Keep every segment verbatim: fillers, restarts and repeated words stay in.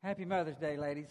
Happy Mother's Day, ladies.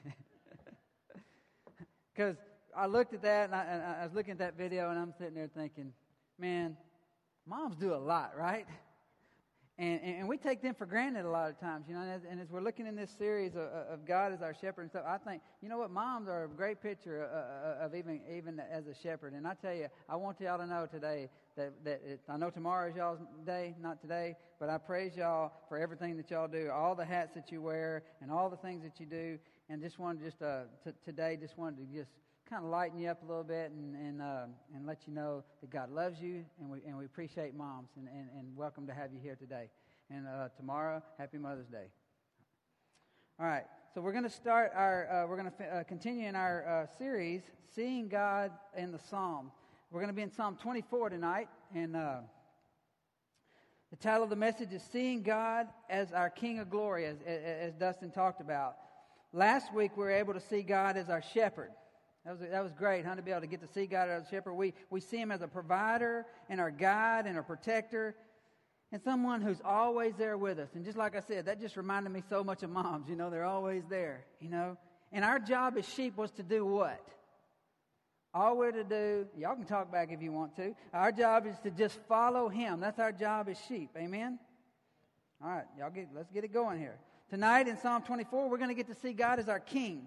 Because I looked at that, and I, and I was looking at that video, and I'm sitting there thinking, man, moms do a lot, right? And, and, and we take them for granted a lot of times, you know. And as, and as we're looking in this series of, of God as our shepherd and stuff, I think, you know what, moms are a great picture of, of even even as a shepherd. And I tell you, I want y'all to know today that, that it, I know tomorrow is y'all's day, not today, but I praise y'all for everything that y'all do, all the hats that you wear and all the things that you do. And just wanted just uh, t- today, just wanted to just kind of lighten you up a little bit and and uh, and let you know that God loves you, and we and we appreciate moms, and, and, and welcome to have you here today. And uh, tomorrow, Happy Mother's Day. All right, so we're going to start our uh, we're going to f- uh, continue in our uh, series, Seeing God in the Psalm. We're going to be in Psalm twenty-four tonight, and uh, the title of the message is "Seeing God as Our King of Glory," as as Dustin talked about. Last week, we were able to see God as our shepherd. That was that was great, huh, to be able to get to see God as a shepherd. We we see Him as a provider and our guide and our protector and someone who's always there with us. And just like I said, that just reminded me so much of moms. You know, they're always there, you know. And our job as sheep was to do what? All we're to do, y'all can talk back if you want to. Our job is to just follow Him. That's our job as sheep. Amen? All right, y'all get let's get it going here. Tonight in Psalm twenty-four, we're going to get to see God as our King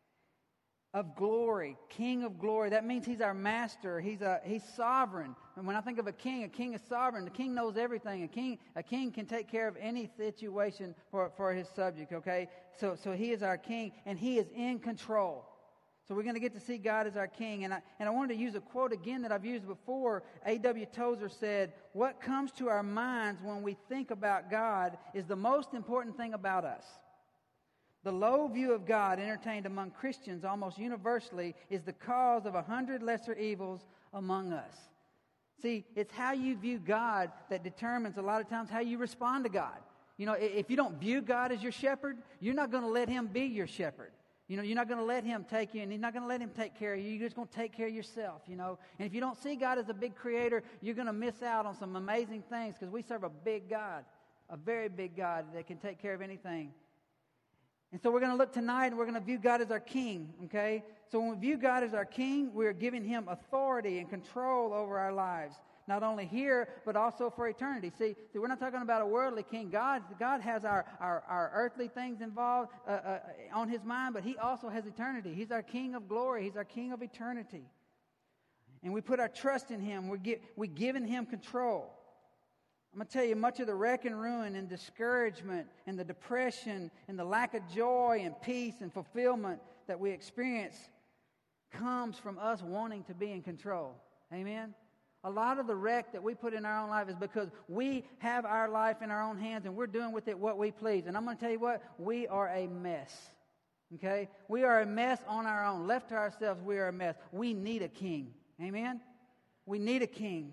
of glory, King of glory. That means He's our master. He's a He's sovereign. And when I think of a king, a king is sovereign. The king knows everything. A king a king can take care of any situation for, for his subject. Okay, so so He is our King, and He is in control. So we're going to get to see God as our King. And I and I wanted to use a quote again that I've used before. A W Tozer said, "What comes to our minds when we think about God is the most important thing about us. The low view of God entertained among Christians almost universally is the cause of a hundred lesser evils among us." See, it's how you view God that determines a lot of times how you respond to God. You know, if you don't view God as your shepherd, you're not going to let Him be your shepherd. You know, you're not going to let Him take you, and He's not going to let Him take care of you. You're just going to take care of yourself, you know. And if you don't see God as a big creator, you're going to miss out on some amazing things, because we serve a big God, a very big God that can take care of anything. And so we're going to look tonight, and we're going to view God as our King, okay? So when we view God as our King, we're giving Him authority and control over our lives, not only here, but also for eternity. See, see we're not talking about a worldly king. God, God has our, our, our earthly things involved uh, uh, on His mind, but He also has eternity. He's our King of glory. He's our King of eternity. And we put our trust in Him. We're, gi- we're giving Him control. I'm going to tell you, much of the wreck and ruin and discouragement and the depression and the lack of joy and peace and fulfillment that we experience comes from us wanting to be in control. Amen? A lot of the wreck that we put in our own life is because we have our life in our own hands and we're doing with it what we please. And I'm going to tell you what, we are a mess. Okay? We are a mess on our own. Left to ourselves, we are a mess. We need a king. Amen? We need a king.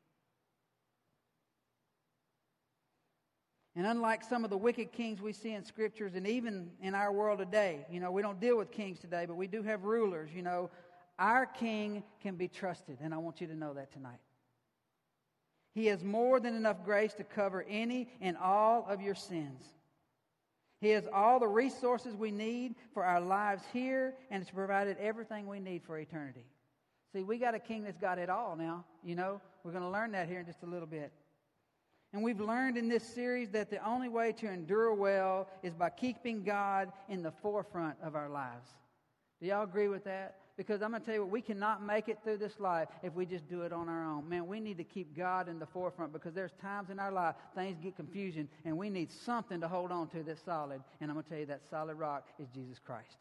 And unlike some of the wicked kings we see in scriptures and even in our world today, you know, we don't deal with kings today, but we do have rulers, you know. Our king can be trusted, and I want you to know that tonight. He has more than enough grace to cover any and all of your sins. He has all the resources we need for our lives here, and has provided everything we need for eternity. See, we got a king that's got it all now, you know. We're going to learn that here in just a little bit. And we've learned in this series that the only way to endure well is by keeping God in the forefront of our lives. Do y'all agree with that? Because I'm going to tell you what, we cannot make it through this life if we just do it on our own. Man, we need to keep God in the forefront, because there's times in our life things get confusion, and we need something to hold on to that's solid. And I'm going to tell you that solid rock is Jesus Christ.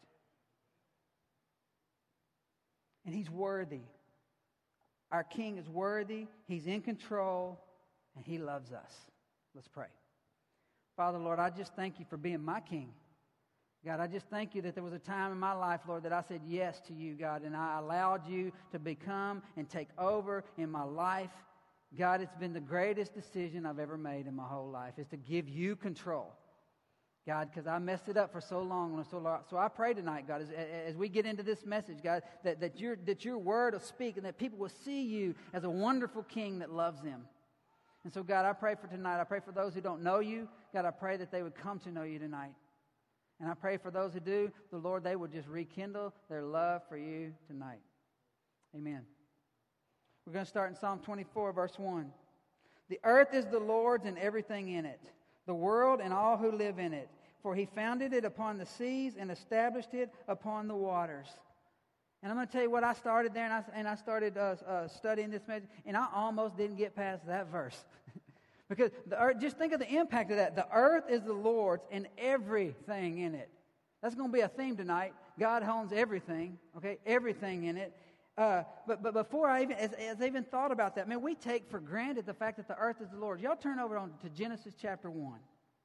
And He's worthy. Our King is worthy. He's in control. And He loves us. Let's pray. Father, Lord, I just thank You for being my King. God, I just thank You that there was a time in my life, Lord, that I said yes to You, God, and I allowed You to become and take over in my life. God, it's been the greatest decision I've ever made in my whole life, is to give You control. God, because I messed it up for so long. So, Lord, so I pray tonight, God, as, as we get into this message, God, that, that, your, that Your word will speak and that people will see You as a wonderful King that loves them. And so, God, I pray for tonight. I pray for those who don't know You. God, I pray that they would come to know You tonight. And I pray for those who do, the Lord, they will just rekindle their love for you tonight. Amen. We're going to start in Psalm twenty-four, verse one. The earth is the Lord's and everything in it, the world and all who live in it. For he founded it upon the seas and established it upon the waters. And I'm going to tell you what, I started there, and I, and I started uh, uh, studying this message, and I almost didn't get past that verse. Because the earth, just think of the impact of that. The earth is the Lord's and everything in it. That's going to be a theme tonight. God owns everything, okay, everything in it. Uh, but but before I even, as, as I even thought about that, man, we take for granted the fact that the earth is the Lord's. Y'all turn over on to Genesis chapter one.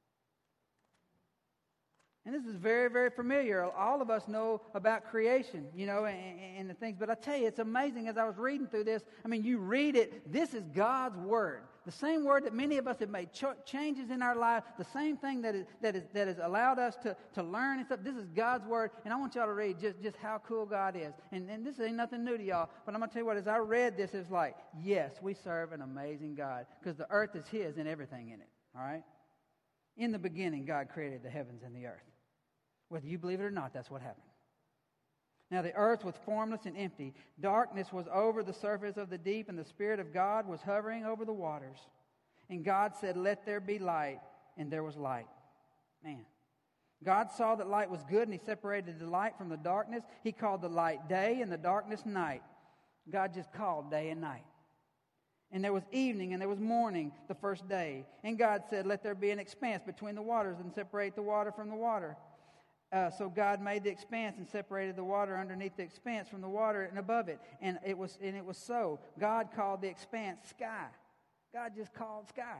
And this is very, very familiar. All of us know about creation, you know, and, and the things. But I tell you, it's amazing as I was reading through this. I mean, you read it. This is God's Word. The same Word that many of us have made ch- changes in our lives. The same thing that is, that is, that has allowed us to, to learn and stuff. This is God's Word. And I want y'all to read just, just how cool God is. And, and this ain't nothing new to y'all. But I'm going to tell you what, as I read this, it's like, yes, we serve an amazing God. Because the earth is His and everything in it. All right? In the beginning, God created the heavens and the earth. Whether you believe it or not, that's what happened. Now the earth was formless and empty. Darkness was over the surface of the deep, and the Spirit of God was hovering over the waters. And God said, "Let there be light," and there was light. Man. God saw that light was good, and He separated the light from the darkness. He called the light day and the darkness night. God just called day and night. And there was evening and there was morning the first day. And God said, "Let there be an expanse between the waters and separate the water from the water." Uh, so God made the expanse and separated the water underneath the expanse from the water and above it. And it was and it was so. God called the expanse sky. God just called sky.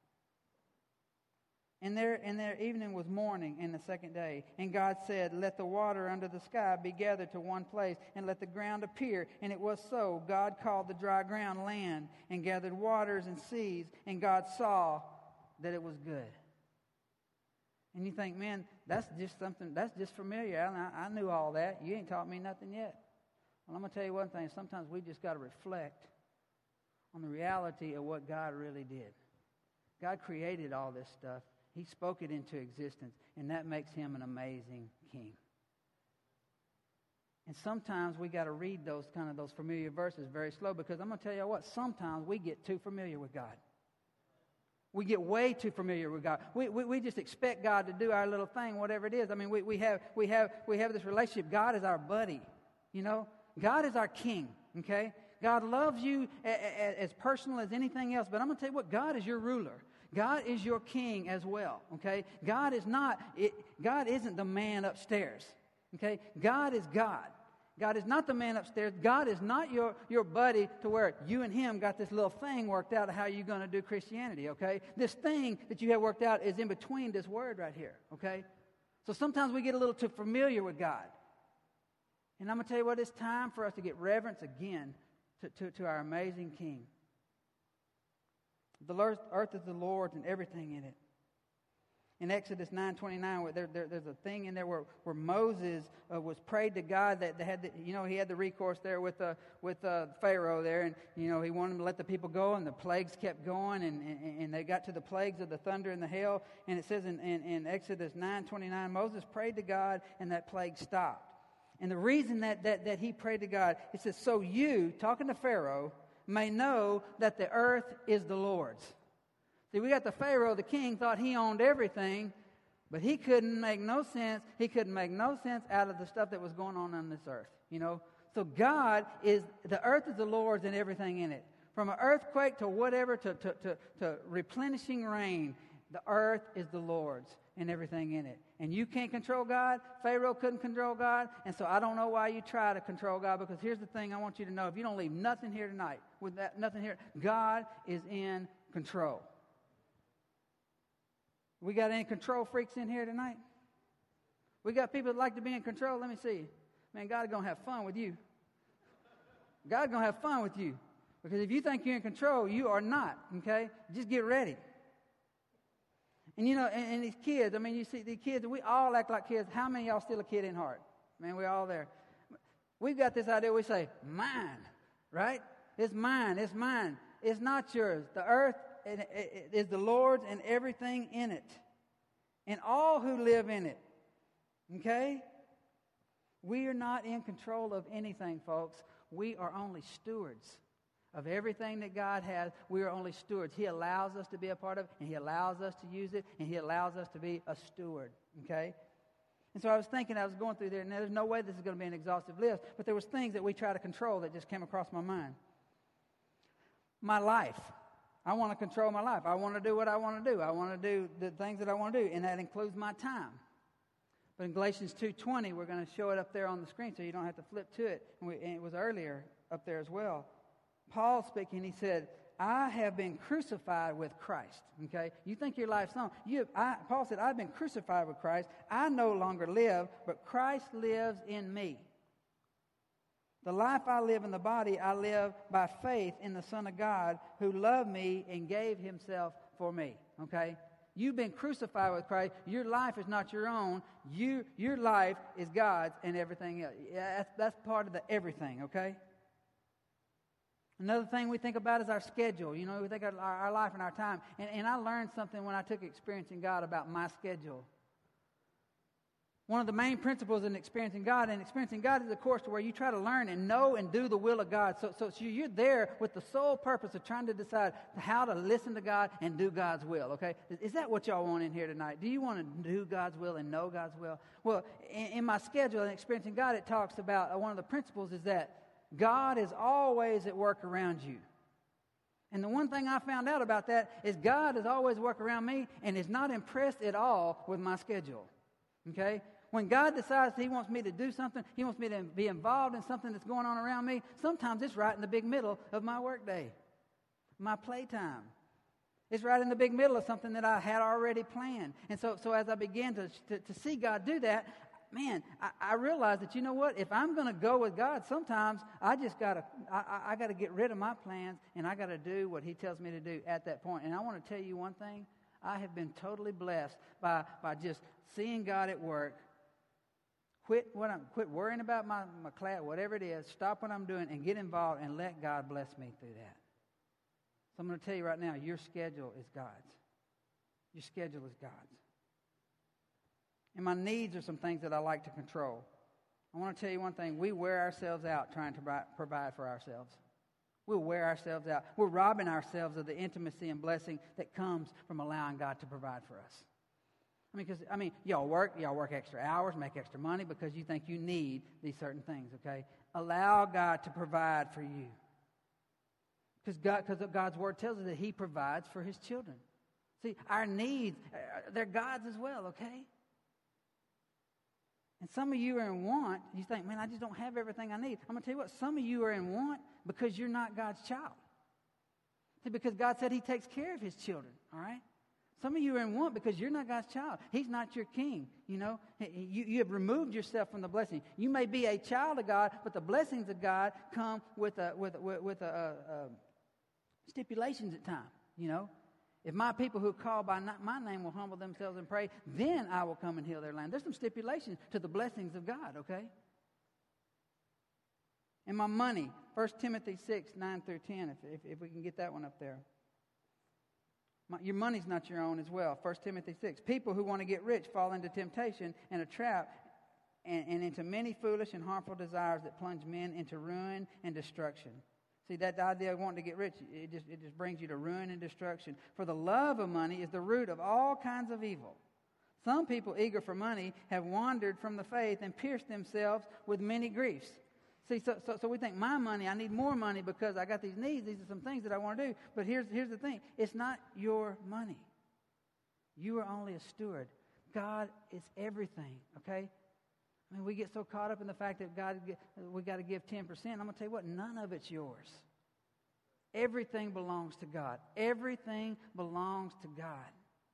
And there, and there evening was morning in the second day. And God said, "Let the water under the sky be gathered to one place, and let the ground appear." And it was so. God called the dry ground land, and gathered waters and seas. And God saw that it was good. And you think, man, that's just something, that's just familiar. I, I knew all that. You ain't taught me nothing yet. Well, I'm going to tell you one thing. Sometimes we just got to reflect on the reality of what God really did. God created all this stuff. He spoke it into existence, and that makes Him an amazing King. And sometimes we got to read those kind of those familiar verses very slow, because I'm going to tell you what, sometimes we get too familiar with God. We get way too familiar with God. We, we we just expect God to do our little thing, whatever it is. I mean, we, we have we have we have this relationship. God is our buddy, you know. God is our King. Okay, God loves you a, a, as personal as anything else. But I'm going to tell you what, God is your ruler. God is your King as well. Okay, God is not. It, God isn't the man upstairs. Okay, God is God. God is not the man upstairs. God is not your, your buddy to where you and him got this little thing worked out of how you're going to do Christianity, okay? This thing that you have worked out is in between this word right here, okay? So sometimes we get a little too familiar with God. And I'm going to tell you what, it's time for us to get reverence again to, to, to our amazing King. The earth is the Lord's and everything in it. In Exodus nine twenty-nine, there, there, there's a thing in there where, where Moses uh, was prayed to God that they had, the, you know, he had the recourse there with uh, with uh, Pharaoh there, and you know he wanted him to let the people go, and the plagues kept going, and, and, and they got to the plagues of the thunder and the hail, and it says in, in, in Exodus nine twenty-nine, Moses prayed to God, and that plague stopped. And the reason that, that, that he prayed to God, it says, "So you," talking to Pharaoh, "may know that the earth is the Lord's." See, we got the Pharaoh, the king, thought he owned everything, but he couldn't make no sense. He couldn't make no sense out of the stuff that was going on on this earth, you know. So God is, the earth is the Lord's and everything in it. From an earthquake to whatever, to, to, to, to replenishing rain, the earth is the Lord's and everything in it. And you can't control God. Pharaoh couldn't control God. And so I don't know why you try to control God, because here's the thing I want you to know. If you don't leave nothing here tonight, with that, nothing here, God is in control. We got any control freaks in here tonight? We got people that like to be in control? Let me see. Man, God's going to have fun with you. God's going to have fun with you. Because if you think you're in control, you are not, okay? Just get ready. And you know, and, and these kids, I mean, you see these kids, we all act like kids. How many of y'all still a kid in heart? Man, we're all there. We've got this idea, we say, mine, right? It's mine, it's mine. It's not yours. The earth is the Lord's and everything in it, and all who live in it. Okay? We are not in control of anything, folks. We are only stewards of everything that God has. We are only stewards. He allows us to be a part of it, and He allows us to use it, and He allows us to be a steward. Okay? And so I was thinking, I was going through there, and there's no way this is going to be an exhaustive list, but there was things that we try to control that just came across my mind. My life. I want to control my life. I want to do what I want to do. I want to do the things that I want to do, and that includes my time. But in Galatians two twenty, we're going to show it up there on the screen so you don't have to flip to it. And, we, and it was earlier up there as well. Paul speaking, he said, I have been crucified with Christ. Okay? You think your life's on. You, I, Paul said, I've been crucified with Christ. I no longer live, but Christ lives in me. The life I live in the body, I live by faith in the Son of God who loved me and gave Himself for me. Okay? You've been crucified with Christ. Your life is not your own. You, your life is God's and everything else. Yeah, that's, that's part of the everything, okay? Another thing we think about is our schedule. You know, we think of our, our life and our time. And, and I learned something when I took Experiencing God about my schedule. One of the main principles in Experiencing God, and Experiencing God is a course to where you try to learn and know and do the will of God. So, so, so you're there with the sole purpose of trying to decide how to listen to God and do God's will, okay? Is, is that what y'all want in here tonight? Do you want to do God's will and know God's will? Well, in, in my schedule in Experiencing God, it talks about, uh, one of the principles is that God is always at work around you. And the one thing I found out about that is God is always at work around me and is not impressed at all with my schedule, okay? When God decides He wants me to do something, He wants me to be involved in something that's going on around me, sometimes it's right in the big middle of my workday, my playtime. It's right in the big middle of something that I had already planned. And so, so as I began to, to, to see God do that, man, I, I realized that, you know what, if I'm going to go with God, sometimes I just got to, I, I got to get rid of my plans, and I got to do what He tells me to do at that point. And I want to tell you one thing, I have been totally blessed by, by just seeing God at work. Quit what I'm, quit worrying about my, my class, whatever it is. Stop what I'm doing and get involved and let God bless me through that. So I'm going to tell you right now, your schedule is God's. Your schedule is God's. And my needs are some things that I like to control. I want to tell you one thing. We wear ourselves out trying to provide for ourselves. We'll wear ourselves out. We're robbing ourselves of the intimacy and blessing that comes from allowing God to provide for us. I mean, because, I mean, y'all work, y'all work extra hours, make extra money because you think you need these certain things, okay? Allow God to provide for you. Because God, because God's Word tells us that He provides for His children. See, our needs, they're God's as well, okay? And some of you are in want. You think, man, I just don't have everything I need. I'm going to tell you what, some of you are in want because you're not God's child. See, because God said He takes care of His children, all right? Some of you are in want because you're not God's child. He's not your king, you know. You, you have removed yourself from the blessing. You may be a child of God, but the blessings of God come with a, with, with, with a, a, a stipulations at times, you know. If my people who call by not my name will humble themselves and pray, then I will come and heal their land. There's some stipulations to the blessings of God, okay? And my money, First Timothy six, nine through ten, if, if, if we can get that one up there. My, your money's not your own as well. First Timothy six. People who want to get rich fall into temptation and a trap and, and into many foolish and harmful desires that plunge men into ruin and destruction. See, that idea of wanting to get rich, it just, it just brings you to ruin and destruction. For the love of money is the root of all kinds of evil. Some people eager for money have wandered from the faith and pierced themselves with many griefs. See, so, so, so we think, my money, I need more money because I got these needs. These are some things that I want to do. But here's, here's the thing. It's not your money. You are only a steward. God is everything, okay? I mean, we get so caught up in the fact that God, we got to give ten percent. I'm going to tell you what, none of it's yours. Everything belongs to God. Everything belongs to God.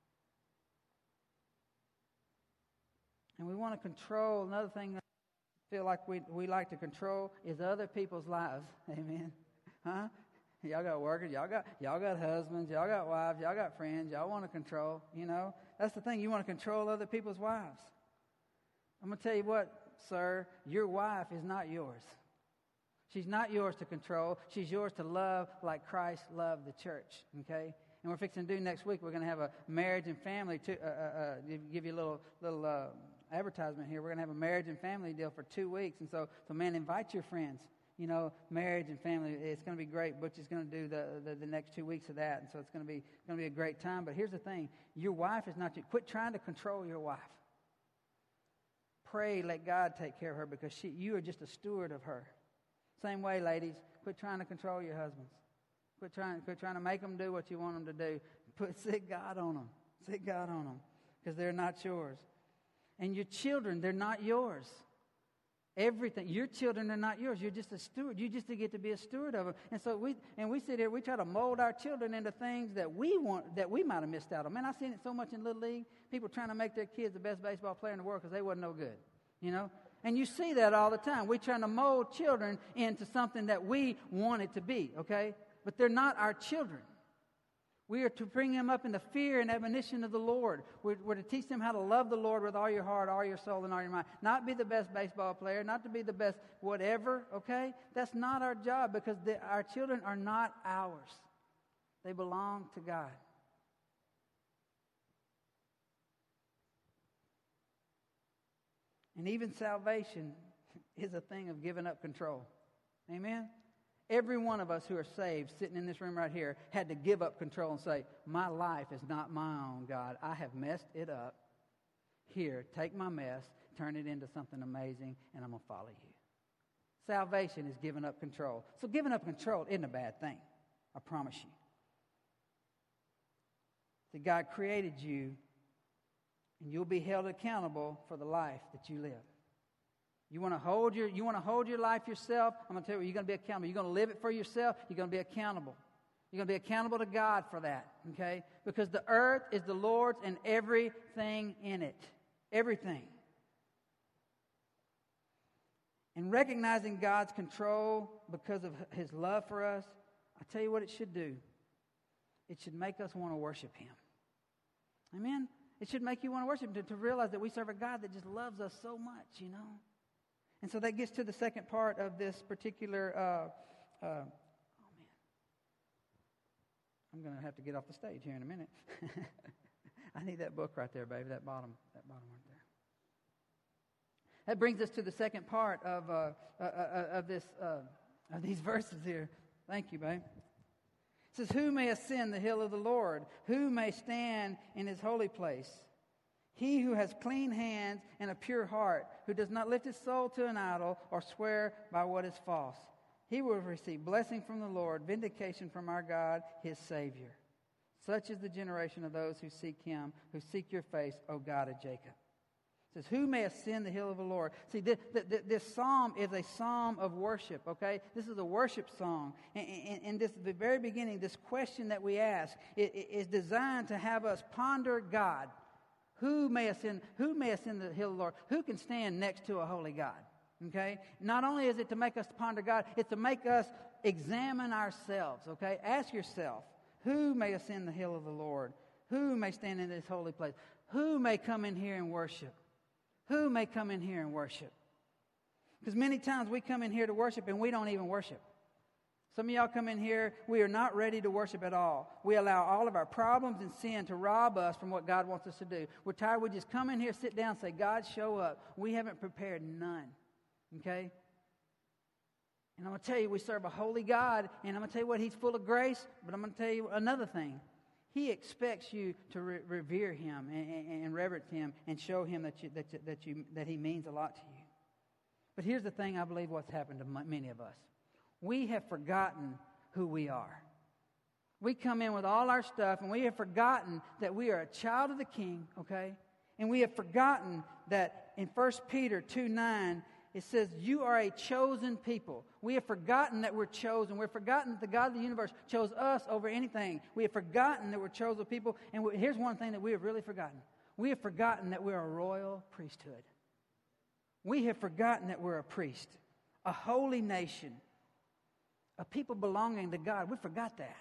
And we want to control. Another thing that I feel like we we like to control is other people's lives. Amen. Huh? Y'all got workers, y'all got y'all got husbands, y'all got wives, y'all got friends, y'all want to control, you know. That's the thing, you want to control other people's wives. I'm going to tell you what, sir, your wife is not yours. She's not yours to control. She's yours to love like Christ loved the church, okay? And we're fixing to do next week, we're going to have a marriage and family, to, uh, uh, uh, give you a little, little uh, advertisement here. We're going to have a marriage and family deal for two weeks. And so, so man, invite your friends. You know, marriage and family, it's going to be great. Butch is going to do the, the, the next two weeks of that. And so it's going to be going to be a great time. But here's the thing. Your wife is not your... Quit trying to control your wife. Pray, let God take care of her because she, you are just a steward of her. Same way, ladies. Quit trying to control your husbands. Quit trying, quit trying to make them do what you want them to do. Put sit God on them. Sit God on them because they're not yours. And your children, they're not yours. Everything. Your children are not yours. You're just a steward. You just get to be a steward of them. And so we and we sit here, we try to mold our children into things that we want, that we might have missed out on. Man, I've seen it so much in Little League. People trying to make their kids the best baseball player in the world because they wasn't no good. You know? And you see that all the time. We're trying to mold children into something that we want it to be, okay? But they're not our children. We are to bring them up in the fear and admonition of the Lord. We're, we're to teach them how to love the Lord with all your heart, all your soul, and all your mind. Not be the best baseball player, not to be the best whatever, okay? That's not our job because the, our children are not ours. They belong to God. And even salvation is a thing of giving up control. Amen? Every one of us who are saved, sitting in this room right here, had to give up control and say, my life is not my own, God. I have messed it up. Here, take my mess, turn it into something amazing, and I'm going to follow you. Salvation is giving up control. So giving up control isn't a bad thing. I promise you. See, God created you, and you'll be held accountable for the life that you live. You want to hold your you want to hold your life yourself? I'm going to tell you, you're going to be accountable. You're going to live it for yourself. You're going to be accountable. You're going to be accountable to God for that, okay? Because the earth is the Lord's and everything in it. Everything. And recognizing God's control because of His love for us, I tell you what it should do. It should make us want to worship Him. Amen? It should make you want to worship Him, to, to realize that we serve a God that just loves us so much, you know? And so that gets to the second part of this particular, uh, uh, oh man, I'm going to have to get off the stage here in a minute. I need that book right there, baby, that bottom, that bottom right there. That brings us to the second part of uh, uh, uh, of this uh, of these verses here. Thank you, babe. It says, who may ascend the hill of the Lord? Who may stand in His holy place? He who has clean hands and a pure heart, who does not lift his soul to an idol or swear by what is false. He will receive blessing from the Lord, vindication from our God, His Savior. Such is the generation of those who seek Him, who seek your face, O God of Jacob. It says, who may ascend the hill of the Lord? See, this, this, this psalm is a psalm of worship, okay? This is a worship song. And in this the very beginning, this question that we ask it, it is designed to have us ponder God. Who may ascend, who may ascend the hill of the Lord? Who can stand next to a holy God? Okay? Not only is it to make us ponder God, it's to make us examine ourselves, okay? Ask yourself, who may ascend the hill of the Lord? Who may stand in this holy place? Who may come in here and worship? Who may come in here and worship? Because many times we come in here to worship and we don't even worship. Some of y'all come in here, we are not ready to worship at all. We allow all of our problems and sin to rob us from what God wants us to do. We're tired. We just come in here, sit down, say, God, show up. We haven't prepared none. Okay? And I'm going to tell you, we serve a holy God, and I'm going to tell you what, He's full of grace, but I'm going to tell you another thing. He expects you to re- revere Him and, and, and reverence Him and show Him that, you, that, you, that, you, that He means a lot to you. But here's the thing I believe what's happened to many of us. We have forgotten who we are. We come in with all our stuff, and we have forgotten that we are a child of the King, okay? And we have forgotten that in First Peter two nine, it says, you are a chosen people. We have forgotten that we're chosen. We've forgotten that the God of the universe chose us over anything. We have forgotten that we're chosen people. And we, here's one thing that we have really forgotten. We have forgotten that we're a royal priesthood. We have forgotten that we're a priest, a holy nation, a people belonging to God. We forgot that.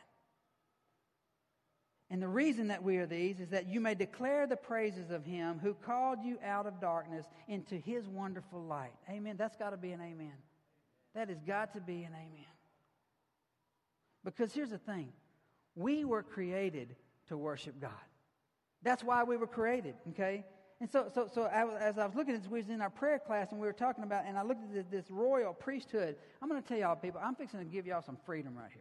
And the reason that we are these is that you may declare the praises of Him who called you out of darkness into His wonderful light. Amen. That's got to be an amen. That has got to be an amen. Because here's the thing. We were created to worship God. That's why we were created, okay? And so, so, so I, as I was looking at this, we was in our prayer class, and we were talking about, and I looked at this, this royal priesthood. I'm going to tell y'all, people, I'm fixing to give y'all some freedom right here.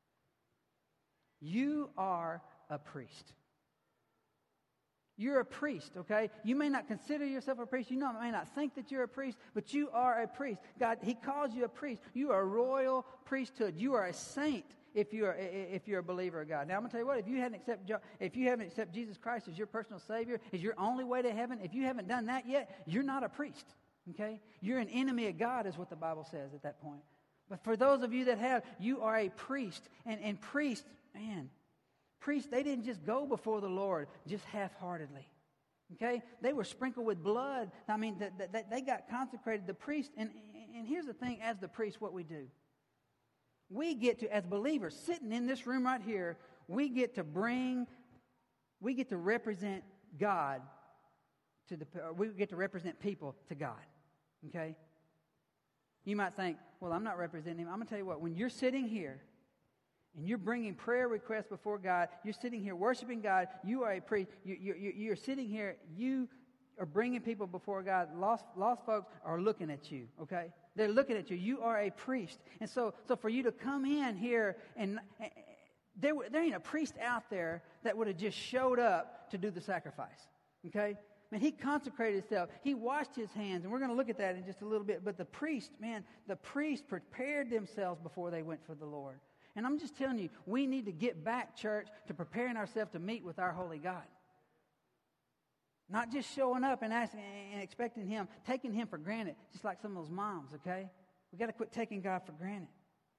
You are a priest. You're a priest, okay? You may not consider yourself a priest. You know, may not think that you're a priest, but you are a priest. God, He calls you a priest. You are a royal priesthood. You are a saint if you're if you're a believer of God. Now, I'm going to tell you what, if you haven't accepted if you haven't accepted Jesus Christ as your personal Savior, as your only way to heaven, if you haven't done that yet, you're not a priest, okay? You're an enemy of God is what the Bible says at that point. But for those of you that have, you are a priest. And, and priests, man, priests, they didn't just go before the Lord just half-heartedly, okay? They were sprinkled with blood. I mean, the, the, they got consecrated. The priest, and, and here's the thing, as the priest, what we do. We get to, as believers, sitting in this room right here, we get to bring, we get to represent God to the, we get to represent people to God, okay? You might think, well, I'm not representing Him. I'm going to tell you what, when you're sitting here, and you're bringing prayer requests before God, you're sitting here worshiping God, you are a priest, you, you, you're sitting here, you are bringing people before God. Lost, lost folks are looking at you, okay? They're looking at you. You are a priest. And so, so for you to come in here, and, and there, there ain't a priest out there that would have just showed up to do the sacrifice, okay? Man, He consecrated Himself. He washed His hands, and we're going to look at that in just a little bit. But the priest, man, the priest prepared themselves before they went for the Lord. And I'm just telling you, we need to get back, church, to preparing ourselves to meet with our holy God. Not just showing up and asking and expecting Him, taking Him for granted, just like some of those moms, okay? We've got to quit taking God for granted.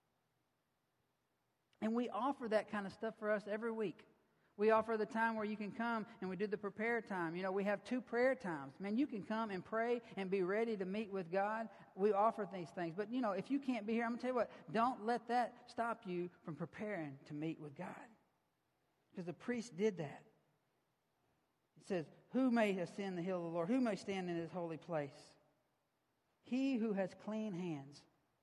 And we offer that kind of stuff for us every week. We offer the time where you can come and we do the prayer time. You know, we have two prayer times. Man, you can come and pray and be ready to meet with God. We offer these things. But, you know, if you can't be here, I'm going to tell you what, don't let that stop you from preparing to meet with God. Because the priest did that. It says, who may ascend the hill of the Lord? Who may stand in His holy place? He who has clean hands.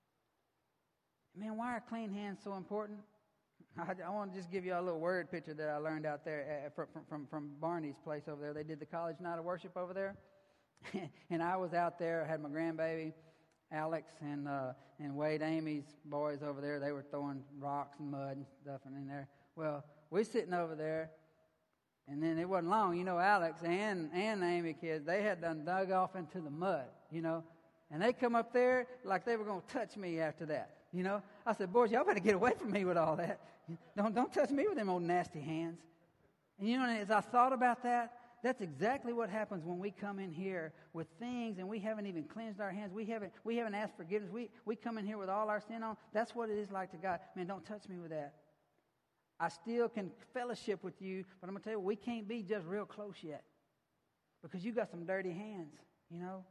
Man, why are clean hands so important? I, I want to just give you a little word picture that I learned out there at, from, from, from Barney's place over there. They did the college night of worship over there. And I was out there. I had my grandbaby, Alex, and uh, and Wade Amy's boys over there. They were throwing rocks and mud and stuff in there. Well, we're sitting over there. And then it wasn't long, you know, Alex and, and the Amy kids, they had done dug off into the mud, you know. And they come up there like they were going to touch me after that, you know. I said, boys, y'all better get away from me with all that. Don't, don't touch me with them old nasty hands. And, you know, as I thought about that, that's exactly what happens when we come in here with things and we haven't even cleansed our hands. We haven't, we haven't asked forgiveness. We, we come in here with all our sin on. That's what it is like to God. Man, don't touch me with that. I still can fellowship with you, but I'm going to tell you, we can't be just real close yet because you got some dirty hands, you know.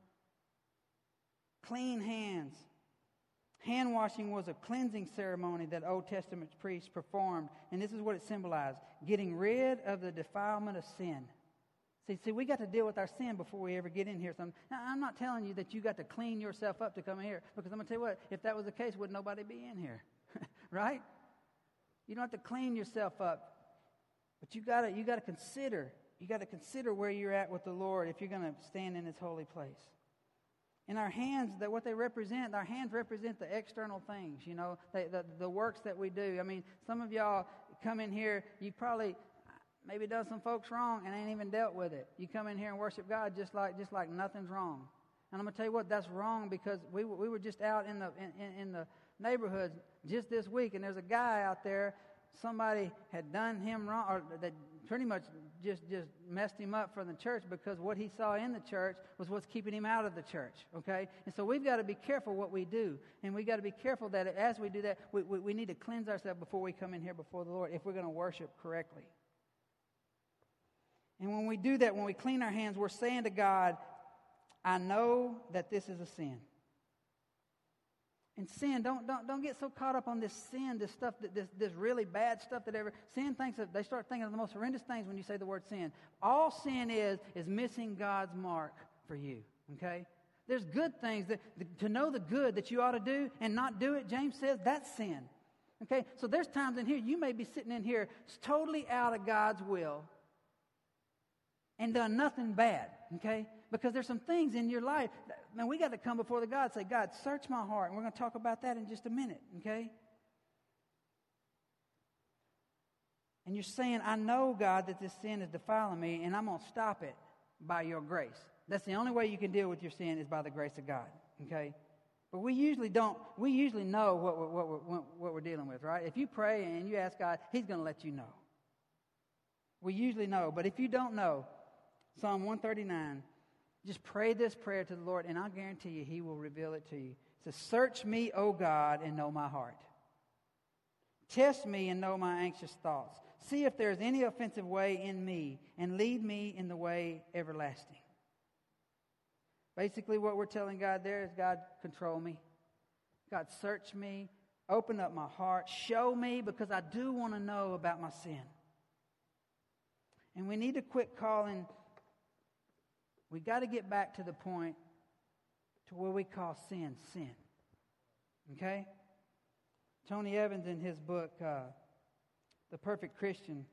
Clean hands. Hand washing was a cleansing ceremony that Old Testament priests performed, and this is what it symbolized, getting rid of the defilement of sin. See, see, we got to deal with our sin before we ever get in here. So now, I'm not telling you that you got to clean yourself up to come in here, because I'm going to tell you what, if that was the case, would nobody be in here, right? You don't have to clean yourself up, but you got to you got to consider you got to consider where you're at with the Lord if you're going to stand in His holy place. And our hands, that what they represent, our hands represent the external things, you know, they, the the works that we do. I mean, some of y'all come in here, you probably maybe done some folks wrong and ain't even dealt with it. You come in here and worship God just like just like nothing's wrong. And I'm going to tell you what, that's wrong, because we we were just out in the in, in the neighborhoods just this week, and there's a guy out there, somebody had done him wrong, or that pretty much just, just messed him up from the church, because what he saw in the church was what's keeping him out of the church, okay? And so we've got to be careful what we do, and we've got to be careful that as we do that, we, we, we need to cleanse ourselves before we come in here before the Lord if we're going to worship correctly. And when we do that, when we clean our hands, we're saying to God, I know that this is a sin. And sin, don't don't don't get so caught up on this sin, this stuff, that this this really bad stuff that ever sin thinks of. They start thinking of the most horrendous things when you say the word sin. All sin is is missing God's mark for you. Okay, there's good things that to know the good that you ought to do and not do it. James says that's sin. Okay, so there's times in here you may be sitting in here totally out of God's will and done nothing bad. okay? Because there's some things in your life. That, man, we got to come before the God and say, God, search my heart. And we're going to talk about that in just a minute, okay? And you're saying, I know, God, that this sin is defiling me, and I'm going to stop it by your grace. That's the only way you can deal with your sin is by the grace of God, okay? But we usually don't, we usually know what we're, what we're, what we're dealing with, right? If you pray and you ask God, He's going to let you know. We usually know. But if you don't know, Psalm one thirty-nine, just pray this prayer to the Lord, and I'll guarantee you He will reveal it to you. It says, search me, O God, and know my heart. Test me and know my anxious thoughts. See if there is any offensive way in me, and lead me in the way everlasting. Basically, what we're telling God there is, God, control me. God, search me. Open up my heart. Show me, because I do want to know about my sin. And we need to quit calling. We got to get back to the point to where we call sin, sin. Okay? Tony Evans, in his book, uh, The Perfect Christian,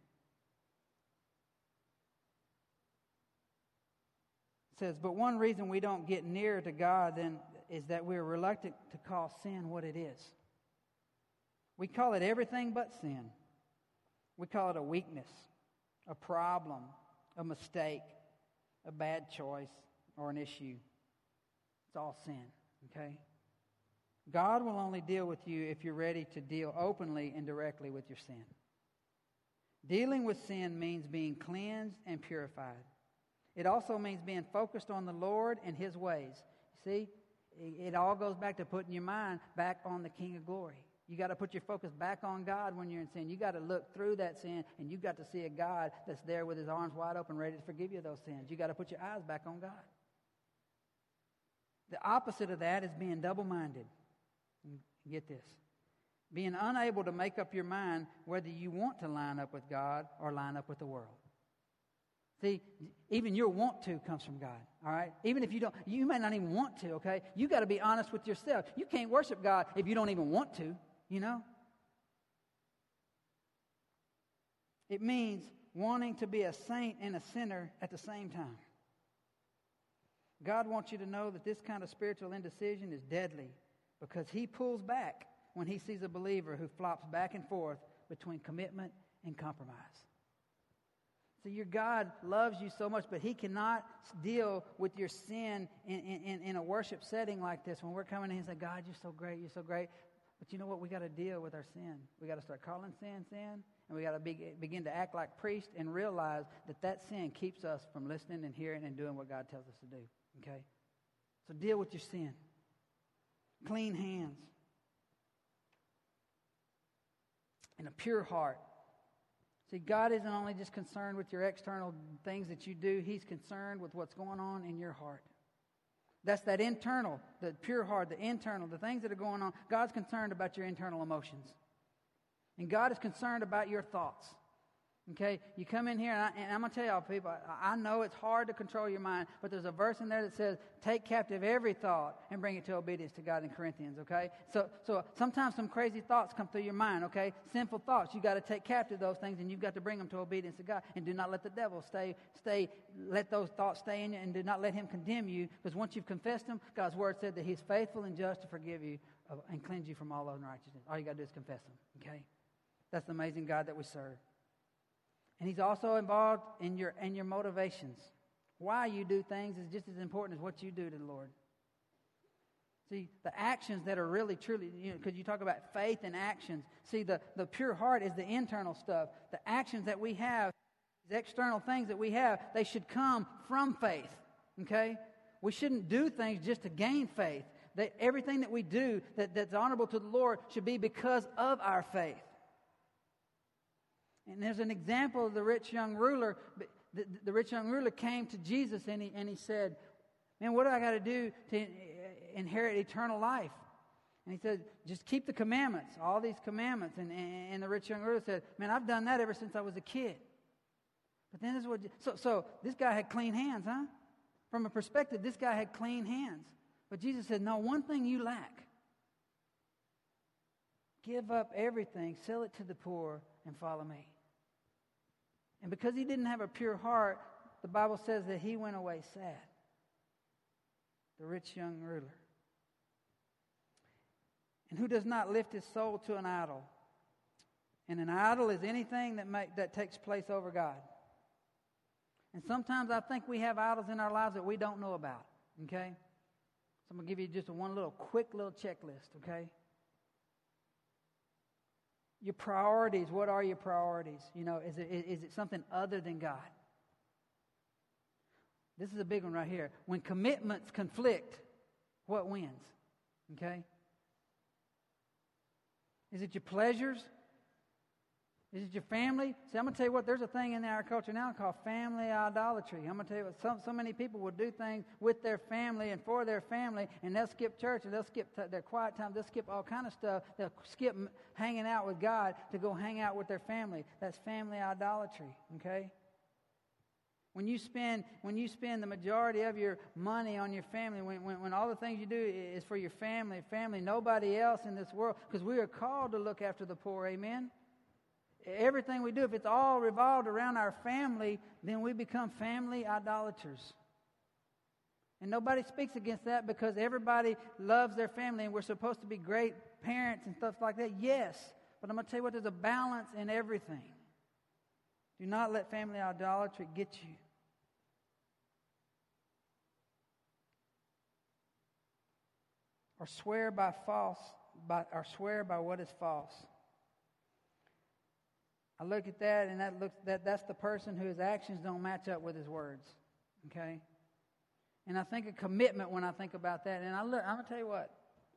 says, but one reason we don't get nearer to God then is that we're reluctant to call sin what it is. We call it everything but sin. We call it a weakness, a problem, a mistake, a bad choice, or an issue. It's all sin, okay? God will only deal with you if you're ready to deal openly and directly with your sin. Dealing with sin means being cleansed and purified. It also means being focused on the Lord and His ways. See, it all goes back to putting your mind back on the King of Glory. You got to put your focus back on God when you're in sin. You got to look through that sin, and you got to see a God that's there with His arms wide open, ready to forgive you those sins. You got to put your eyes back on God. The opposite of that is being double-minded. Get this. Being unable to make up your mind whether you want to line up with God or line up with the world. See, even your want to comes from God, all right? Even if you don't, you may not even want to, okay? You got to be honest with yourself. You can't worship God if you don't even want to, you know? It means wanting to be a saint and a sinner at the same time. God wants you to know that this kind of spiritual indecision is deadly because He pulls back when He sees a believer who flops back and forth between commitment and compromise. So your God loves you so much, but He cannot deal with your sin in, in, in a worship setting like this. When we're coming in and say, God, you're so great, you're so great. But you know what? We got to deal with our sin. We got to start calling sin, sin. And we got to be, begin to act like priests and realize that that sin keeps us from listening and hearing and doing what God tells us to do. Okay? So deal with your sin. Clean hands. And a pure heart. See, God isn't only just concerned with your external things that you do. He's concerned with what's going on in your heart. That's that internal, the pure heart, the internal, the things that are going on. God's concerned about your internal emotions. And God is concerned about your thoughts. Okay? You come in here, and, I, and I'm going to tell y'all, people, I, I know it's hard to control your mind, but there's a verse in there that says, take captive every thought and bring it to obedience to God in Corinthians, okay? So so sometimes some crazy thoughts come through your mind, okay? Sinful thoughts. You got to take captive those things, and you've got to bring them to obedience to God. And do not let the devil stay, stay, let those thoughts stay in you, and do not let him condemn you, because once you've confessed them, God's word said that He's faithful and just to forgive you and cleanse you from all unrighteousness. All you got to do is confess them, okay? That's the amazing God that we serve. And He's also involved in your in your motivations. Why you do things is just as important as what you do to the Lord. See, the actions that are really, truly, you know, because you talk about faith and actions. See, the, the pure heart is the internal stuff. The actions that we have, the external things that we have, they should come from faith, okay? We shouldn't do things just to gain faith. That everything that we do that, that's honorable to the Lord should be because of our faith. And there's an example of the rich young ruler. The, the rich young ruler came to Jesus and he, and he said, man, what do I got to do to inherit eternal life? And he said, just keep the commandments, all these commandments. And, and, and the rich young ruler said, man, I've done that ever since I was a kid. But then this is what, so, so this guy had clean hands, huh? From a perspective, this guy had clean hands. But Jesus said, no, one thing you lack. Give up everything, sell it to the poor, and follow me. And because he didn't have a pure heart, the Bible says that he went away sad. The rich young ruler. And who does not lift his soul to an idol? And an idol is anything that make, that takes place over God. And sometimes I think we have idols in our lives that we don't know about. Okay? So I'm going to give you just a one little quick little checklist. Okay? Your priorities. What are your priorities? You know, is it is it something other than God? This is a big one right here. When commitments conflict, what wins? Okay? Is it your pleasures? Is it your family? See, I'm going to tell you what, there's a thing in our culture now called family idolatry. I'm going to tell you what, so, so many people will do things with their family and for their family, and they'll skip church, and they'll skip t- their quiet time, they'll skip all kind of stuff, they'll skip m- hanging out with God to go hang out with their family. That's family idolatry, okay? When you spend when you spend the majority of your money on your family, when, when, when all the things you do is for your family, family, nobody else in this world, because we are called to look after the poor, amen? Everything we do, if it's all revolved around our family, then we become family idolaters. And nobody speaks against that because everybody loves their family and we're supposed to be great parents and stuff like that. Yes, but I'm going to tell you what, there's a balance in everything. Do not let family idolatry get you. Or swear by false, by, or swear by what is false. I look at that, and that looks that that's the person whose actions don't match up with his words. Okay? And I think of commitment when I think about that. And I look, I'm going to tell you what.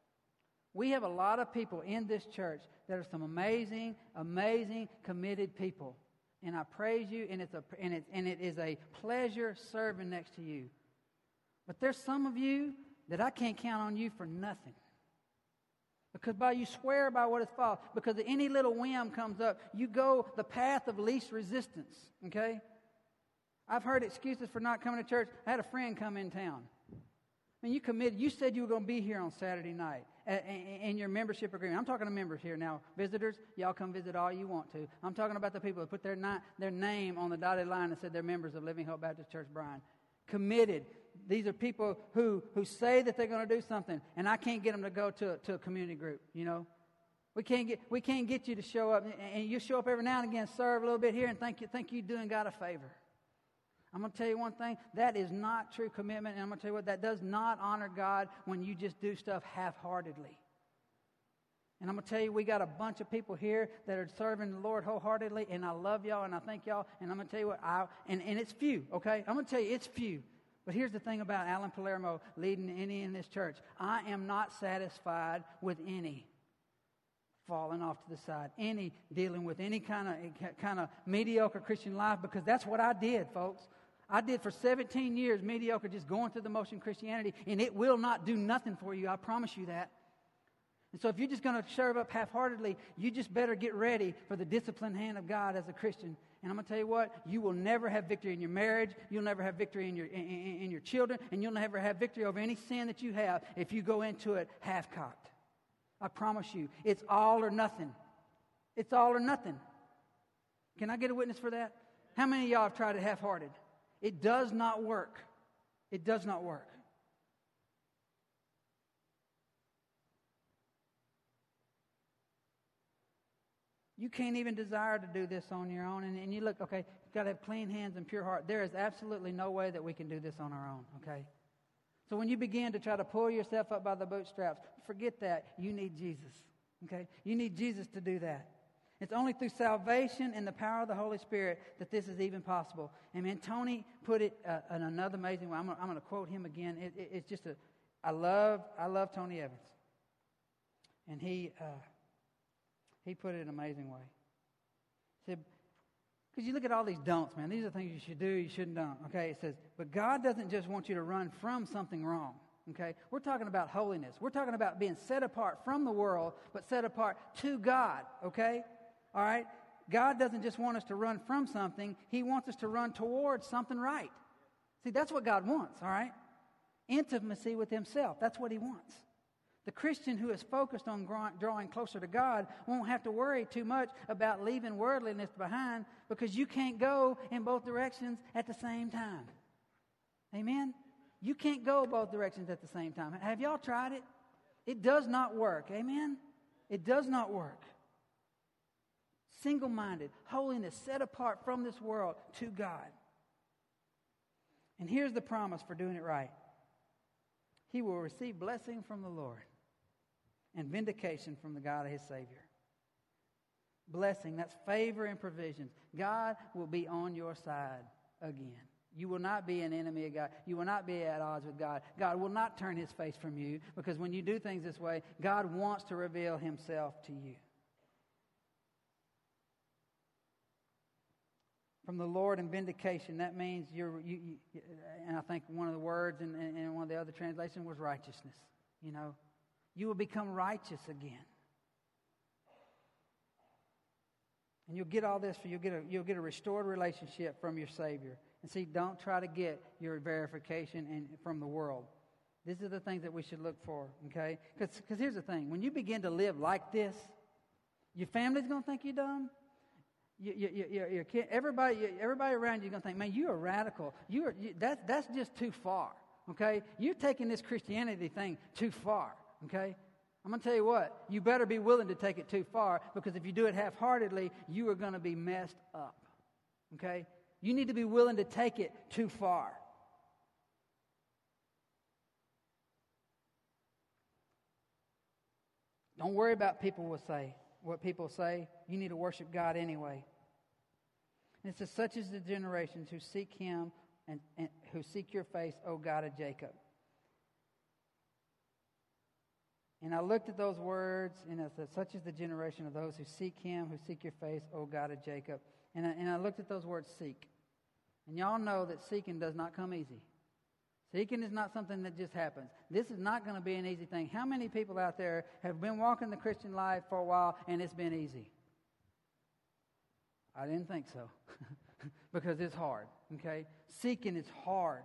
We have a lot of people in this church that are some amazing, amazing, committed people. And I praise you, and it's a and it and it is a pleasure serving next to you. But there's some of you that I can't count on you for nothing. Because by you swear by what is false, because any little whim comes up, you go the path of least resistance, okay? I've heard excuses for not coming to church. I had a friend come in town. I mean, you committed. You said you were going to be here on Saturday night in your membership agreement. I'm talking to members here now. Visitors, y'all come visit all you want to. I'm talking about the people who put their, ni- their name on the dotted line and said they're members of Living Hope Baptist Church, Bryan. Committed. These are people who, who say that they're going to do something, and I can't get them to go to, to a community group, you know. We can't get we can't get you to show up, and you show up every now and again, serve a little bit here, and think, you, think you're doing God a favor. I'm going to tell you one thing, that is not true commitment, and I'm going to tell you what, that does not honor God when you just do stuff half-heartedly. And I'm going to tell you, we got a bunch of people here that are serving the Lord wholeheartedly, and I love y'all, and I thank y'all, and I'm going to tell you what, I, and, and it's few, okay? I'm going to tell you, it's few. But here's the thing about Alan Palermo leading any in this church. I am not satisfied with any falling off to the side, any dealing with any kind of kind of mediocre Christian life, because that's what I did, folks. I did for seventeen years mediocre, just going through the motion Christianity, and it will not do nothing for you. I promise you that. And so if you're just going to serve up half-heartedly, you just better get ready for the disciplined hand of God as a Christian. And I'm going to tell you what, you will never have victory in your marriage, you'll never have victory in your in, in, in your children, and you'll never have victory over any sin that you have if you go into it half-cocked. I promise you, it's all or nothing. It's all or nothing. Can I get a witness for that? How many of y'all have tried it half-hearted? It does not work. It does not work. You can't even desire to do this on your own. And, and you look, okay, you've got to have clean hands and pure heart. There is absolutely no way that we can do this on our own, okay? So when you begin to try to pull yourself up by the bootstraps, forget that. You need Jesus, okay? You need Jesus to do that. It's only through salvation and the power of the Holy Spirit that this is even possible. And man, Tony put it uh, in another amazing way. I'm going to quote him again. It, it, it's just a, I love, I love Tony Evans. And he... Uh, He put it in an amazing way. He said, because you look at all these don'ts, man. These are things you should do, you shouldn't don't. Okay, it says, but God doesn't just want you to run from something wrong. Okay, we're talking about holiness. We're talking about being set apart from the world, but set apart to God. Okay, all right. God doesn't just want us to run from something. He wants us to run towards something right. See, that's what God wants. All right, intimacy with Himself. That's what He wants. The Christian who is focused on drawing closer to God won't have to worry too much about leaving worldliness behind, because you can't go in both directions at the same time. Amen? You can't go both directions at the same time. Have y'all tried it? It does not work. Amen? It does not work. Single-minded, holiness, set apart from this world to God. And here's the promise for doing it right. He will receive blessing from the Lord and vindication from the God of his Savior. Blessing, that's favor and provisions. God will be on your side again. You will not be an enemy of God. You will not be at odds with God. God will not turn his face from you, because when you do things this way, God wants to reveal himself to you. From the Lord and vindication, that means you're, you, you, and I think one of the words in, in, in one of the other translations was righteousness. You know, you will become righteous again. And you'll get all this, for you'll get a, you'll get a restored relationship from your Savior. And see, don't try to get your verification in, from the world. These are the things that we should look for, okay? Because here's the thing. When you begin to live like this, your family's going to think you're dumb. You, you, you, your, your kid, everybody, everybody around you is going to think, man, you are radical. You are, you, that's, that's just too far, okay? You're taking this Christianity thing too far, okay? I'm going to tell you what. You better be willing to take it too far, because if you do it half-heartedly, you are going to be messed up, okay? You need to be willing to take it too far. Don't worry about people will say, what people say. You need to worship God anyway. And it says, such is the generations who seek him and, and who seek your face, O God of Jacob. And I looked at those words, and it said, such is the generation of those who seek him, who seek your face, O God of Jacob. And I, and I looked at those words, seek. And y'all know that seeking does not come easy. Seeking is not something that just happens. This is not going to be an easy thing. How many people out there have been walking the Christian life for a while and it's been easy? I didn't think so. Because it's hard, okay? Seeking is hard.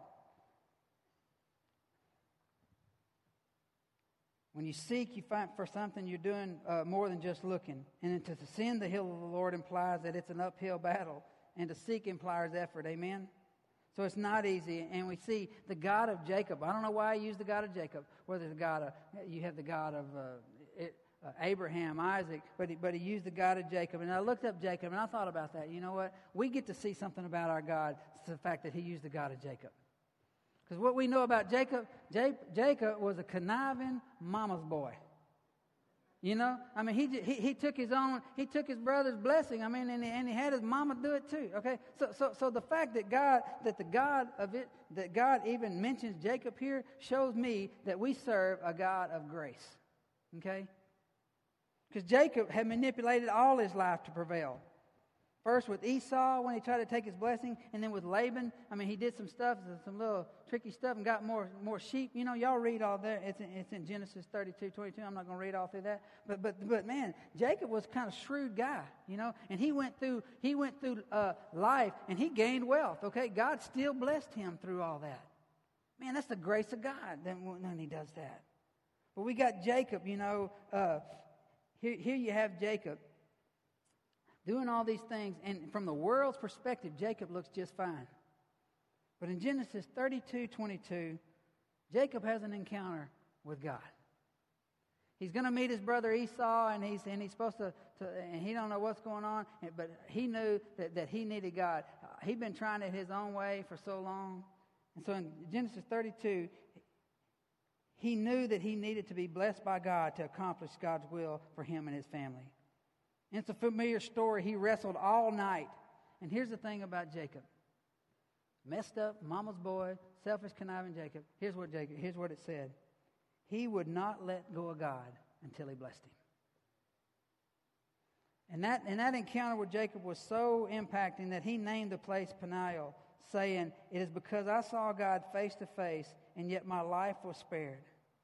When you seek, you find for something, you're doing uh, more than just looking. And to ascend the hill of the Lord implies that it's an uphill battle. And to seek implies effort, amen? So it's not easy. And we see the God of Jacob. I don't know why I use the God of Jacob. Whether the God of, you have the God of uh, it, uh, Abraham, Isaac, but he, but he used the God of Jacob. And I looked up Jacob, and I thought about that. You know what? We get to see something about our God. It's the fact that he used the God of Jacob. Because what we know about Jacob, Jacob was a conniving mama's boy. You know, I mean, he, he he took his own, he took his brother's blessing. I mean, and he, and he had his mama do it too. Okay, so so so the fact that God, that the God of it, that God even mentions Jacob here, shows me that we serve a God of grace. Okay, because Jacob had manipulated all his life to prevail. First with Esau when he tried to take his blessing, and then with Laban. I mean, he did some stuff, some little tricky stuff, and got more more sheep. You know, y'all read all that. It's in, it's in Genesis thirty-two, twenty-two. I'm not going to read all through that. But but but man, Jacob was kind of shrewd guy, you know, and he went through he went through uh, life and he gained wealth. Okay, God still blessed him through all that. Man, that's the grace of God when he does that. But we got Jacob. You know, uh, here here you have Jacob doing all these things, and from the world's perspective, Jacob looks just fine. But in Genesis thirty-two twenty-two, Jacob has an encounter with God. He's going to meet his brother Esau, and he's and he's supposed to, to and he don't know what's going on, but he knew that, that he needed God. Uh, he'd been trying it his own way for so long. And so in Genesis thirty-two, he knew that he needed to be blessed by God to accomplish God's will for him and his family. And it's a familiar story. He wrestled all night. And here's the thing about Jacob. Messed up, mama's boy, selfish, conniving Jacob. Here's what Jacob, here's what it said. He would not let go of God until he blessed him. And that, and that encounter with Jacob was so impacting that he named the place Peniel, saying, "It is because I saw God face to face, and yet my life was spared."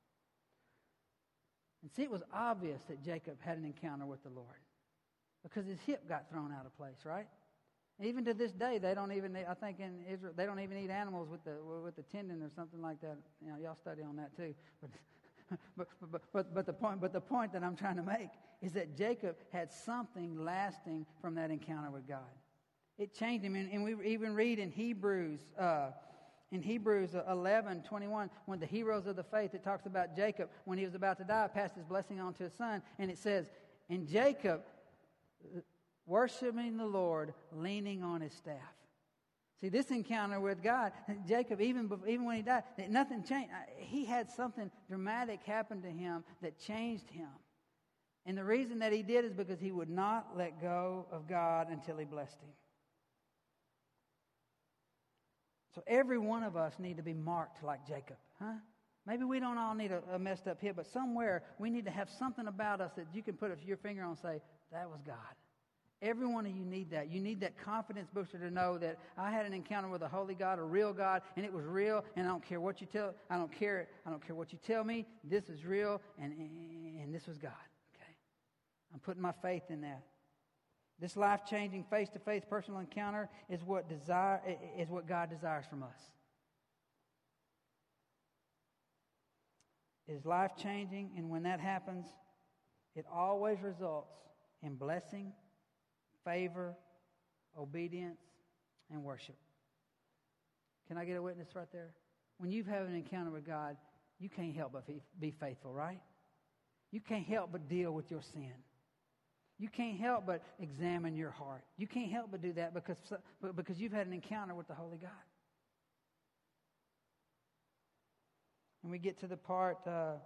And see, it was obvious that Jacob had an encounter with the Lord. Because his hip got thrown out of place, right? Even to this day, they don't even, I think in Israel, they don't even eat animals with the with the tendon or something like that. You know, y'all study on that too. But but, but, but, but, the point, but the point that I'm trying to make is that Jacob had something lasting from that encounter with God. It changed him. And, and we even read in Hebrews, uh, in Hebrews eleven twenty-one, when the heroes of the faith, it talks about Jacob, when he was about to die, passed his blessing on to his son. And it says, and Jacob, worshiping the Lord, leaning on his staff. See, this encounter with God, Jacob, even, even when he died, nothing changed. He had something dramatic happen to him that changed him. And the reason that he did is because he would not let go of God until he blessed him. So every one of us need to be marked like Jacob, huh? Maybe we don't all need a, a messed up hip, but somewhere we need to have something about us that you can put your finger on and say, that was God. Every one of you need that. You need that confidence booster to know that I had an encounter with a holy God, a real God, and it was real, and I don't care what you tell, I don't care, I don't care what you tell me, this is real, and, and, and this was God, okay? I'm putting my faith in that. This life-changing, face-to-face personal encounter is what desire is what God desires from us. It is life-changing, and when that happens, it always results in blessing, favor, obedience, and worship. Can I get a witness right there? When you've had an encounter with God, you can't help but be faithful, right? You can't help but deal with your sin. You can't help but examine your heart. You can't help but do that because, because you've had an encounter with the Holy God. And we get to the part uh,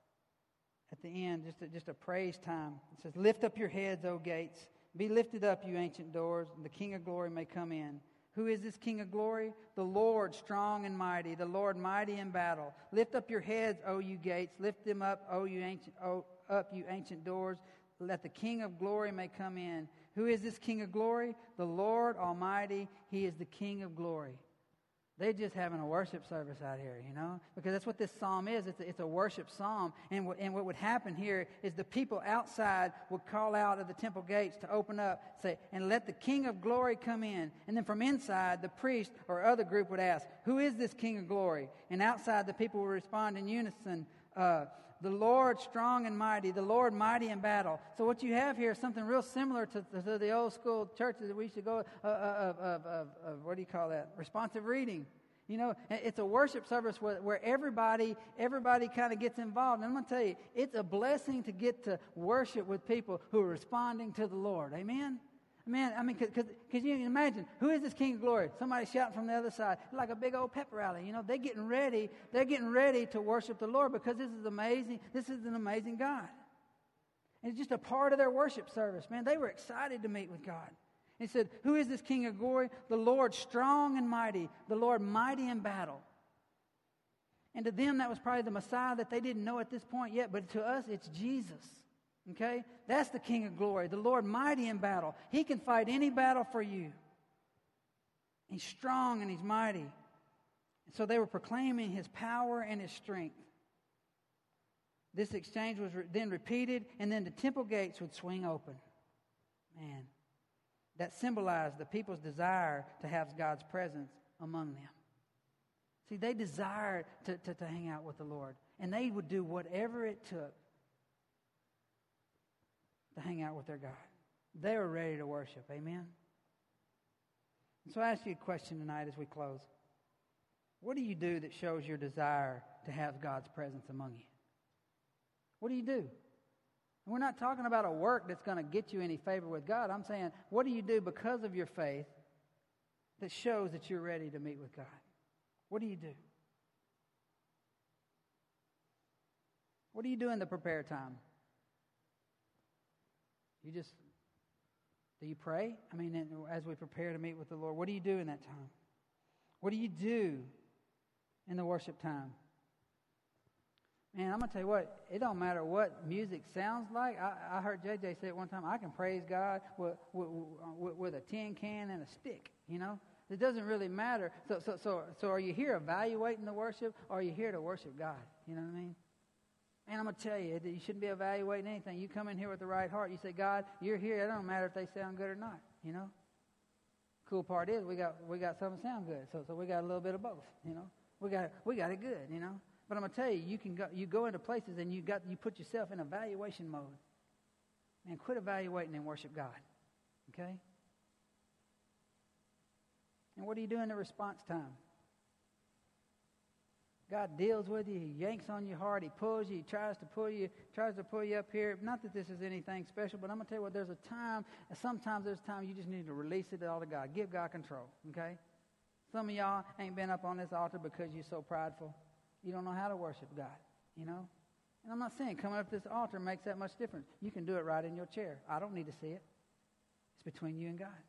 at the end, just a, just a praise time. It says, lift up your heads, O gates. Be lifted up, you ancient doors, and the King of glory may come in. Who is this King of glory? The Lord, strong and mighty, the Lord mighty in battle. Lift up your heads, O you gates. Lift them up, O you ancient, o, up, you ancient doors. Let the King of glory may come in. Who is this King of glory? The Lord Almighty. He is the King of glory. They're just having a worship service out here, you know, because that's what this psalm is. It's a, it's a worship psalm. And, w- and what would happen here is the people outside would call out of the temple gates to open up, say, and let the King of glory come in. And then from inside, the priest or other group would ask, who is this King of glory? And outside, the people would respond in unison, uh, the Lord strong and mighty, the Lord mighty in battle. So what you have here is something real similar to, to, to the old school churches that we used to go, uh, of, of, of, of, what do you call that? Responsive reading. You know, it's a worship service where, where everybody, everybody kind of gets involved. And I'm going to tell you, it's a blessing to get to worship with people who are responding to the Lord. Amen? Man, I mean, because you can imagine, who is this King of glory? Somebody shouting from the other side, like a big old pep rally. You know, they're getting ready. They're getting ready to worship the Lord because this is amazing. This is an amazing God. And it's just a part of their worship service. Man, they were excited to meet with God. He said, who is this King of glory? The Lord strong and mighty, the Lord mighty in battle. And to them, that was probably the Messiah that they didn't know at this point yet. But to us, it's Jesus. Okay? That's the King of glory, the Lord mighty in battle. He can fight any battle for you. He's strong and he's mighty. And so they were proclaiming his power and his strength. This exchange was re- then repeated, and then the temple gates would swing open. Man, that symbolized the people's desire to have God's presence among them. See, they desired to, to, to hang out with the Lord, and they would do whatever it took to hang out with their God. They were ready to worship. Amen? And so I ask you a question tonight as we close. What do you do that shows your desire to have God's presence among you? What do you do? And we're not talking about a work that's going to get you any favor with God. I'm saying, what do you do because of your faith that shows that you're ready to meet with God? What do you do? What do you do in the prayer time? You just, do you pray? I mean, as we prepare to meet with the Lord, what do you do in that time? What do you do in the worship time? Man, I'm going to tell you what, it don't matter what music sounds like. I, I heard J J say it one time, I can praise God with, with, with, with a tin can and a stick, you know? It doesn't really matter. So, so, so, so are you here evaluating the worship, or are you here to worship God? You know what I mean? And I'm going to tell you, you shouldn't be evaluating anything. You come in here with the right heart. You say, God, you're here. It don't matter if they sound good or not, you know? Cool part is we got we got some that sound good. So so we got a little bit of both, you know? We got we got it good, you know? But I'm going to tell you, you can go, you go into places and you got you put yourself in evaluation mode. Man, quit evaluating and worship God. Okay? And what do you do in the response time? God deals with you. He yanks on your heart. He pulls you. He tries to pull you, tries to pull you up here. Not that this is anything special, but I'm going to tell you what, there's a time, and sometimes there's a time you just need to release it all to God. Give God control, okay? Some of y'all ain't been up on this altar because you're so prideful. You don't know how to worship God, you know? And I'm not saying coming up to this altar makes that much difference. You can do it right in your chair. I don't need to see it. It's between you and God.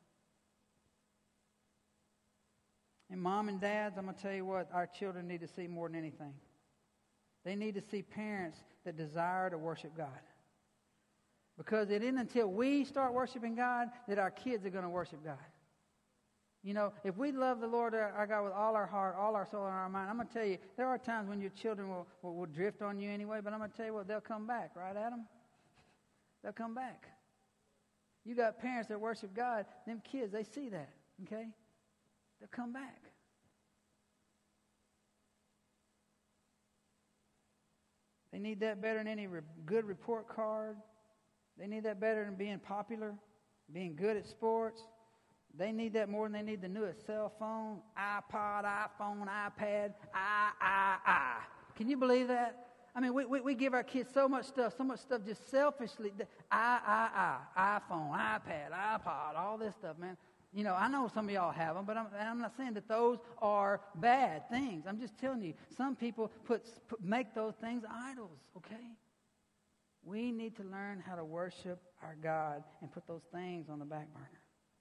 And mom and dads, I'm going to tell you what our children need to see more than anything. They need to see parents that desire to worship God. Because it isn't until we start worshiping God that our kids are going to worship God. You know, if we love the Lord our God with all our heart, all our soul, and our mind, I'm going to tell you, there are times when your children will, will, will drift on you anyway, but I'm going to tell you what, they'll come back. Right, Adam? They'll come back. You got parents that worship God, them kids, they see that, okay? They'll come back. They need that better than any re- good report card. They need that better than being popular, being good at sports. They need that more than they need the newest cell phone, iPod, iPhone, iPad, I, I, I. Can you believe that? I mean, we, we, we give our kids so much stuff, so much stuff just selfishly. I, I, I, iPhone, iPad, iPod, all this stuff, man. You know, I know some of y'all have them, but I'm, I'm not saying that those are bad things. I'm just telling you, some people put, put make those things idols, okay? We need to learn how to worship our God and put those things on the back burner.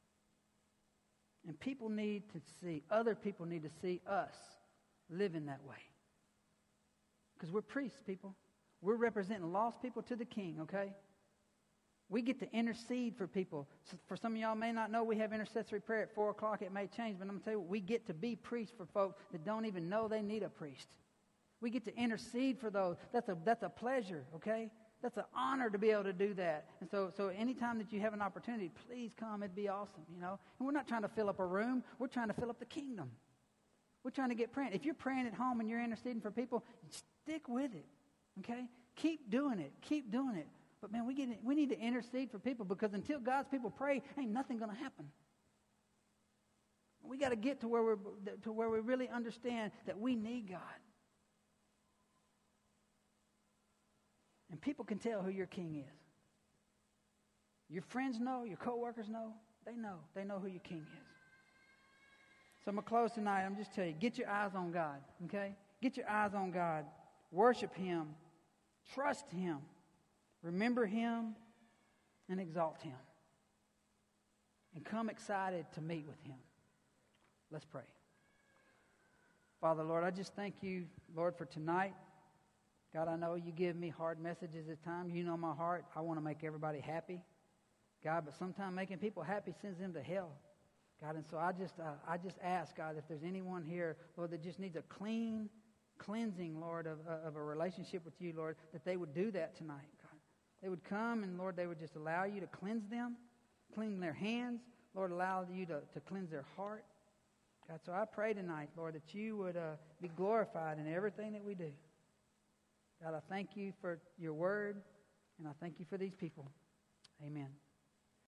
And people need to see, other people need to see us living that way. Because we're priests, people. We're representing lost people to the King, okay? We get to intercede for people. So for some of y'all may not know, we have intercessory prayer at four o'clock. It may change, but I'm going to tell you, we get to be priests for folks that don't even know they need a priest. We get to intercede for those. That's a that's a pleasure, okay? That's an honor to be able to do that. And so, so anytime that you have an opportunity, please come. It'd be awesome, you know. And we're not trying to fill up a room. We're trying to fill up the kingdom. We're trying to get praying. If you're praying at home and you're interceding for people, stick with it, okay? Keep doing it. Keep doing it. But, man, we get we need to intercede for people, because until God's people pray, ain't nothing going to happen. We got to get to where we're to where we really understand that we need God. And people can tell who your king is. Your friends know, your coworkers know. They know. They know who your king is. So I'm going to close tonight. I'm just telling you, get your eyes on God, okay? Get your eyes on God. Worship Him. Trust Him. Remember Him and exalt Him. And come excited to meet with Him. Let's pray. Father, Lord, I just thank you, Lord, for tonight. God, I know you give me hard messages at times. You know my heart. I want to make everybody happy. God, but sometimes making people happy sends them to hell. God, and so I just, uh, I just ask, God, if there's anyone here, Lord, that just needs a clean cleansing, Lord, of, of a relationship with you, Lord, that they would do that tonight, God. They would come and, Lord, they would just allow you to cleanse them, clean their hands, Lord, allow you to, to cleanse their heart. God, so I pray tonight, Lord, that you would uh, be glorified in everything that we do. God, I thank you for your word, and I thank you for these people. Amen.